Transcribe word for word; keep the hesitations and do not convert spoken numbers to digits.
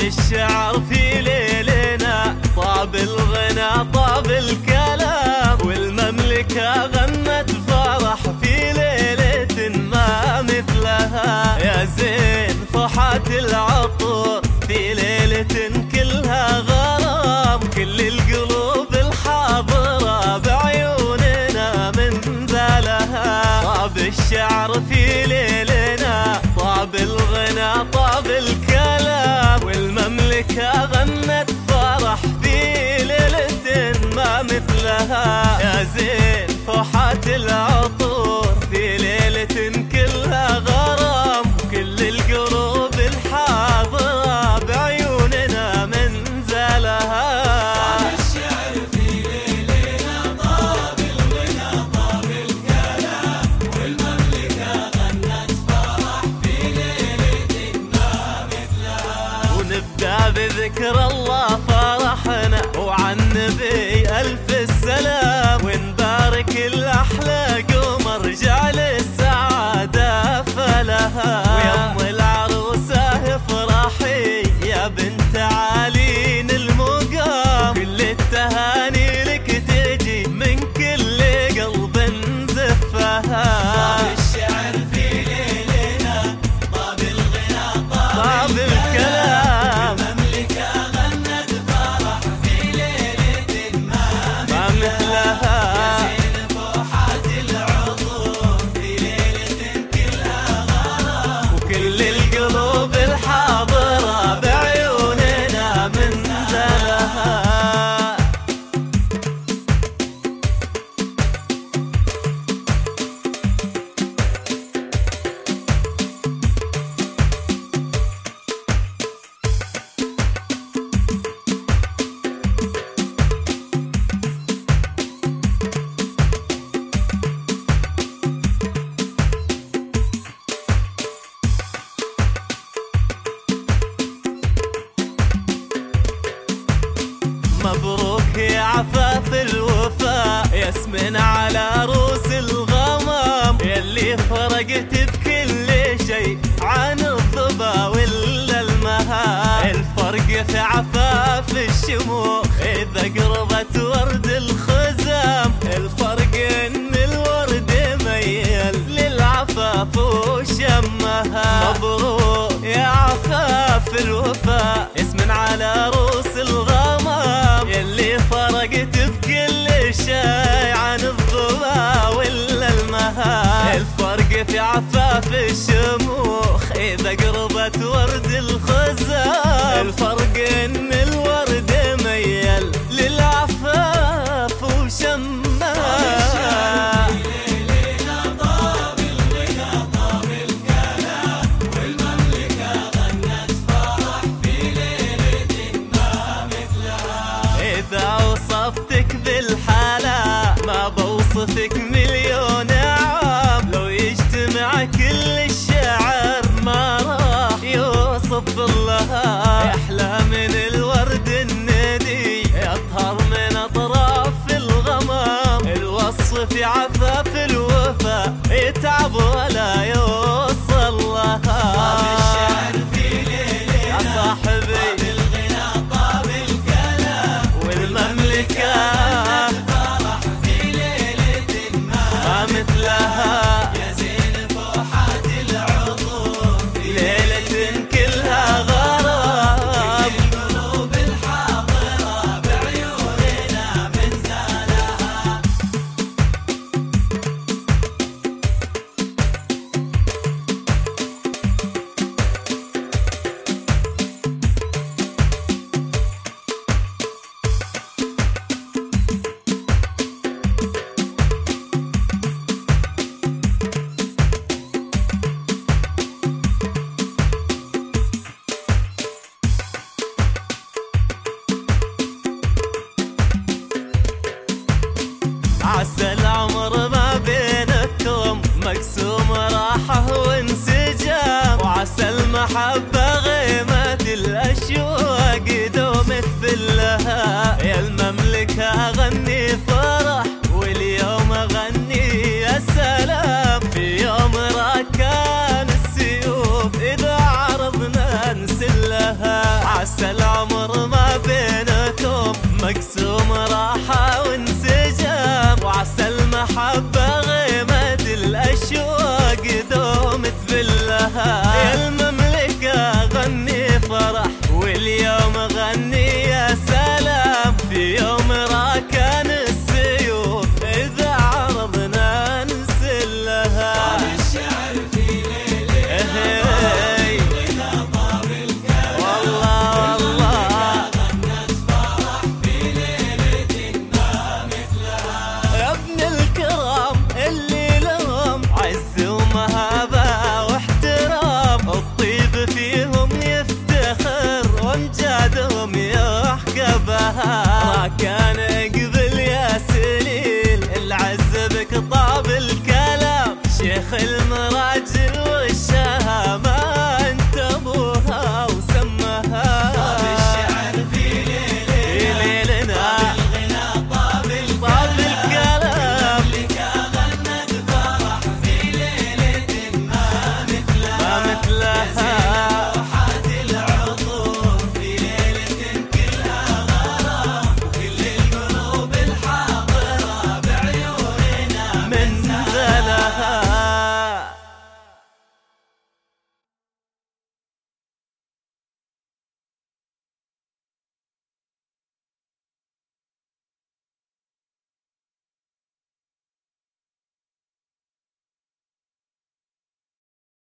الشعر في ليلنا، طاب الغنى طاب الكلام، والمملكة غنت فرح في ليلة ما مثلها. يا زين فحات العطور في ليلة كلها غرام، كل القلوب الحاضرة بعيوننا من زالها. طاب الشعر في ليلنا، طاب الغنى طاب الكلام، والمملكة غنت فرح في ليلة ما مثلها. يا زين فحات العطور في ليلة كلها غرام، كل القلوب الحاضرة بعيوننا من زالها. طاب الشعر في ليلنا، طاب الغنى طاب الكلام، والمملكة غنت فرح في ليلة ما مثلها. ونبدأ بذكر الله فرحنا، وعن نبي ألف السلام، ونبارك الأحلى قمر جعل السعادة فلها. ويم العروسة افرحي يا بنت عالين المقام، كل التهاني لك تجي من كل قلب زفها. طاب الشعر في ليلنا، طاب الغنى طاب الكلام، المملكة غنت فرح في ليلة ما مثلها. زين فحات العطور في ليلة كلها غرام، وكل القلوب الحاضرة بعيوننا من زالها. مبروك يا عفاف الوفاء، ياسمن على روس الغمام، يلي فرقت بكل شيء عن الظبا ولا المها. الفرق في عفاف الشموخ إذا قربت ورد الخزام، الفرق إن الورد ميل للعفاف وشمها. مبروك يا عفاف الوفاء، ياسمن على روس الغمام، يلي فرقت بكل شيء عن الضبا ولا المها. الفرق في عفاف الشموخ إذا قربت ورد الخزام، الفرق إن الورد ميل للعفاف وشمها. إذا وصفتك بالحالة ما بوصفك مليون عام، لو يجتمع كل الشعر ما راح يوصف لها. يحلى من الورد الندي يطهر من أطراف الغمام، الوصف في عفاف الوفا يتعب ولا يوصل لها. طاب الشعر في ليلنا، يا صاحبي طاب الغنى طاب الكلام، والمملكة فرح في ليلة ما مثلها. يا زين فحات العطور في ليلة كلها غرام، القلوب الحاضرة بعيوننا من زالها. عسى العمر ما بينكم مقسوم راحة وانسجام، وعسى المحبة غيمة الأشواق دومت باللها. يا المملكة غني فرح، واليوم غني يا سلام، في يوم راكان السيوف إذا عرضنا نسلها. عسى يا